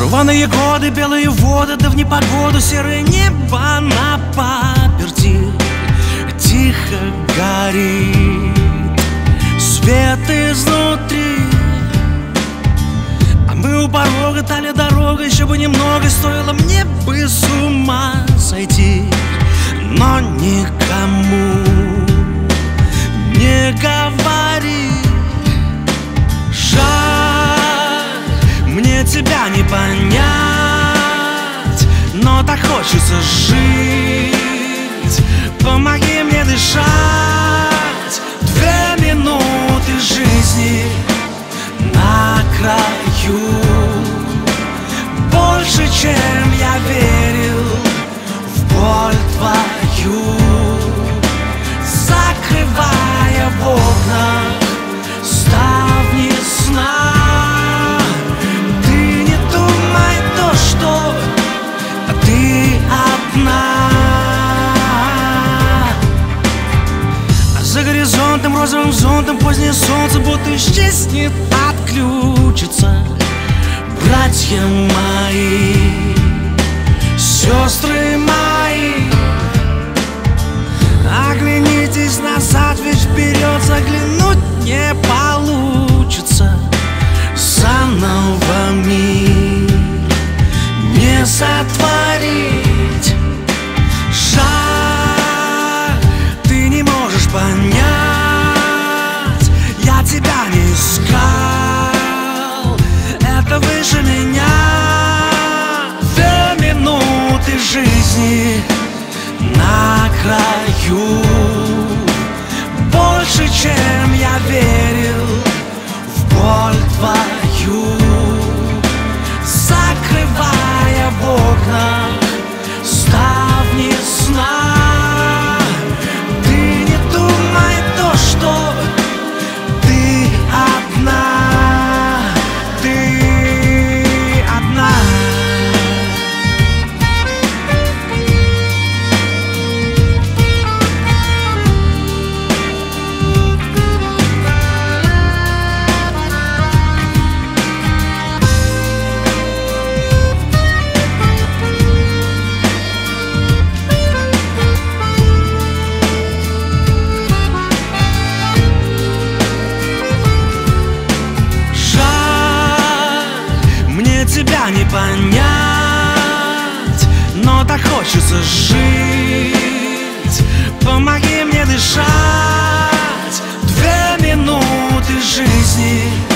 Рваные годы, белые воды, да в непогоду серое небо на паперти тихо горит свет изнутри. А мы у порога, талия дорога, еще бы немного, стоило мне бы с ума сойти, но никому не говори. Жаль, мне тебя не понять, но так хочется жить. Помоги мне дышать. 2 минуты жизни на краю, больше, чем я верил в боль твою. Закрывая в окнах ставни сна, ты не думай то, что ты одна. А за горизонтом розовым зонтом позднее солнце будто исчезнет, отключится. Братья мои, сестры мои, оглянитесь назад, ведь вперед заглянуть не получится. Заново мир не сотворить. Жаль, ты не можешь понять, я тебя не искал, это выше меня. 2 минуты жизни на краю, больше, чем я верил в боль твою. Закрывая в окнах ставни сна, ты не думай то, что ты одна, ты одна. Тебя не понять, но так хочется жить. Помоги мне дышать. 2 минуты жизни